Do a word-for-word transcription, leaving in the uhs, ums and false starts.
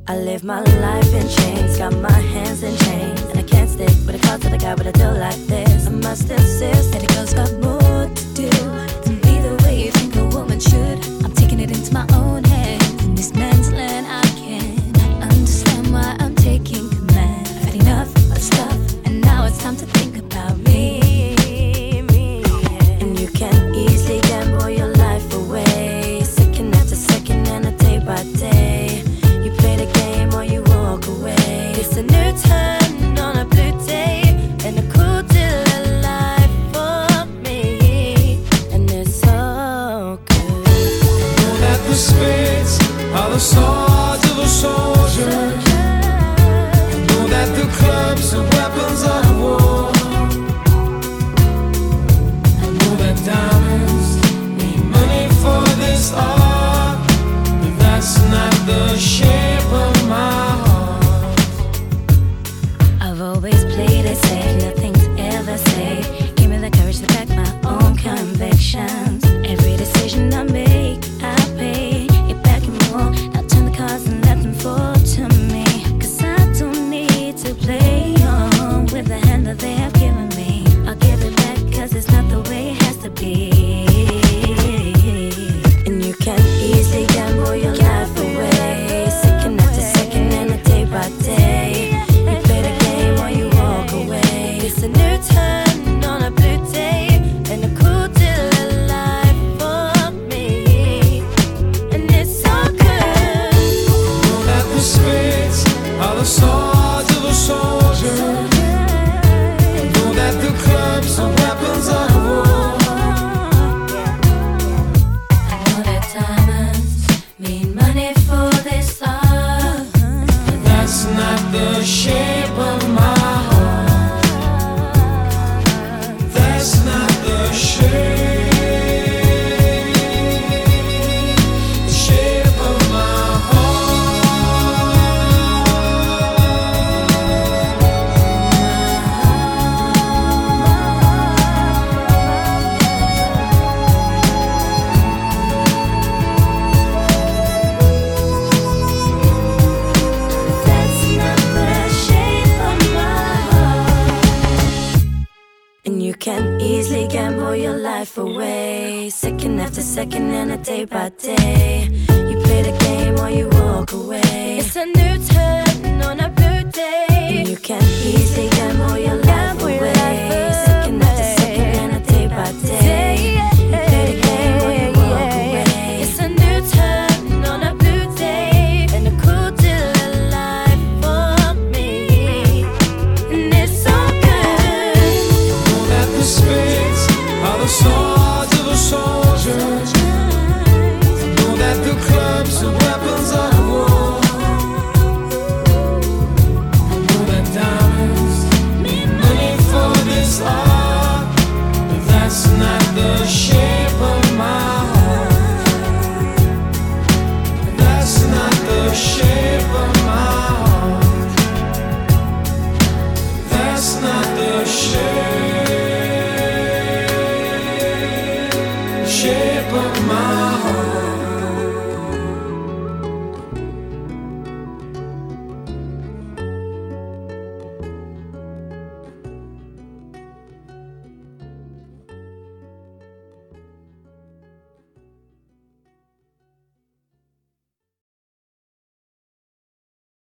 I live my life in chains, got my hands in chains, and I can't stick with a call to the guy with a deal like this. I must insist that a girl's got more to do than be the way you think a woman should. I'm taking it into my own hands. In this man's land, I can't understand why I'm taking command. I've had enough of stuff, and now it's time to think about me. me yeah. And you can easily gamble your life away, second after second and a day by day. You play the game or you walk away. It's a new turn on a blue day and a cool deal of life for me, and it's so good. I know that the spades are the swords of a soldier. I know that the clubs are weapons of war. I know that diamonds need money for this art, but that's not the shape of my heart. I've always played it safe, nothing's ever safe. Give me the courage to back my own convictions. Every decision I make, I pay it back and more. Now turn the cards and let them fall to me, cause I don't need to play on with the hand that they have given me. I'll give it back cause it's not the way it has to be. And you can easily gamble your life away, second after second and a day by day. You play the game or you walk away. It's a new turn on a blue day and a cool deal of life for me, and it's so good. I know that the spades are the swords of a soldier. I know that the clubs are weapons of war. I know that diamonds mean money for this art, but That's not the shape of my heart. That's not the shape, the shape of my that's not the shape of my heart. And you can easily gamble your life away, second after second and a day by day. You play the game or you walk away. It's a new turn on a blue day. And you can easily gamble your